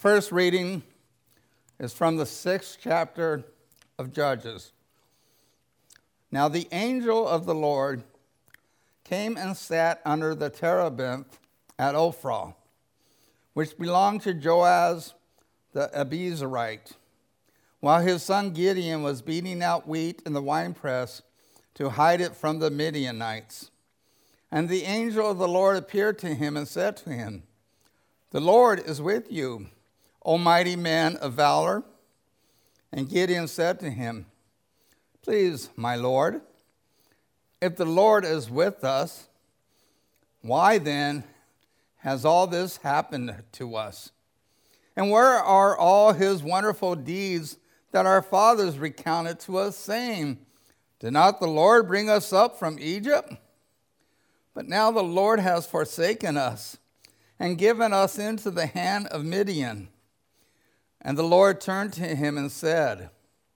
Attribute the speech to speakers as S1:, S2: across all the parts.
S1: first reading is from the 6th chapter of Judges. Now the angel of the Lord came and sat under the terebinth at Ophrah, which belonged to Joaz the Abiezrite, while his son Gideon was beating out wheat in the winepress to hide it from the Midianites. And the angel of the Lord appeared to him and said to him, "The Lord is with you, O mighty man of valor." And Gideon said to him, "Please, my Lord, if the Lord is with us, why then has all this happened to us? And where are all his wonderful deeds that our fathers recounted to us, saying, 'Did not the Lord bring us up from Egypt?' But now the Lord has forsaken us and given us into the hand of Midian." And the Lord turned to him and said,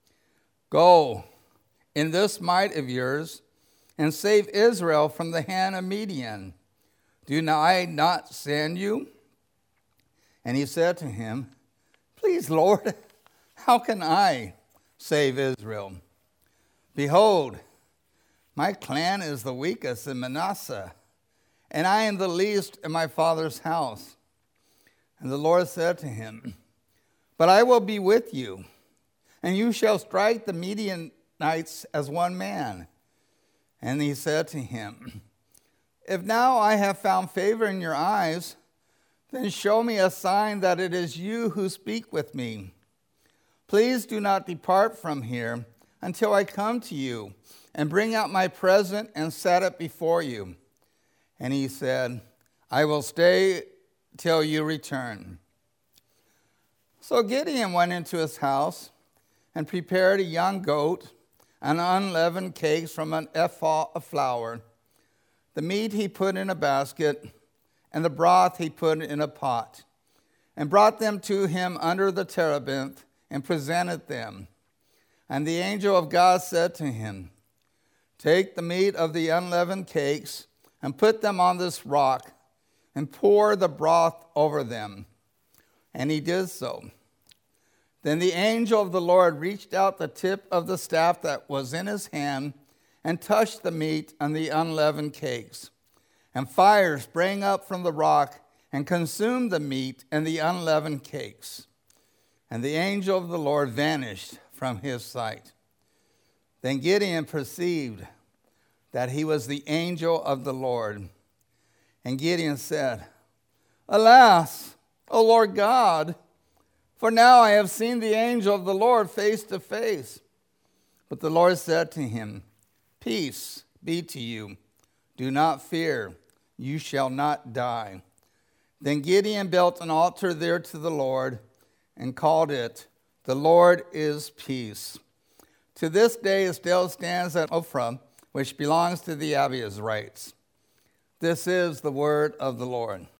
S1: "Go in this might of yours and save Israel from the hand of Midian. Do I not send you?" And he said to him, "Please, Lord, how can I save Israel? Behold, my clan is the weakest in Manasseh, and I am the least in my father's house." And the Lord said to him, "But I will be with you, and you shall strike the Midianites as one man." And he said to him, "If now I have found favor in your eyes, then show me a sign that it is you who speak with me. Please do not depart from here until I come to you and bring out my present and set it before you." And he said, "I will stay till you return." So Gideon went into his house and prepared a young goat and unleavened cakes from an ephah of flour. The meat he put in a basket, and the broth he put in a pot, and brought them to him under the terebinth and presented them. And the angel of God said to him, "Take the meat of the unleavened cakes and put them on this rock, and pour the broth over them." And he did so. Then the angel of the Lord reached out the tip of the staff that was in his hand and touched the meat and the unleavened cakes. And fire sprang up from the rock and consumed the meat and the unleavened cakes. And the angel of the Lord vanished from his sight. Then Gideon perceived that he was the angel of the Lord. And Gideon said, "Alas, O Lord God, for now I have seen the angel of the Lord face to face." But the Lord said to him, "Peace be to you. Do not fear. You shall not die." Then Gideon built an altar there to the Lord and called it, "The Lord is Peace." To this day it still stands at Ophrah, which belongs to the Abiezrites. This is the word of the Lord.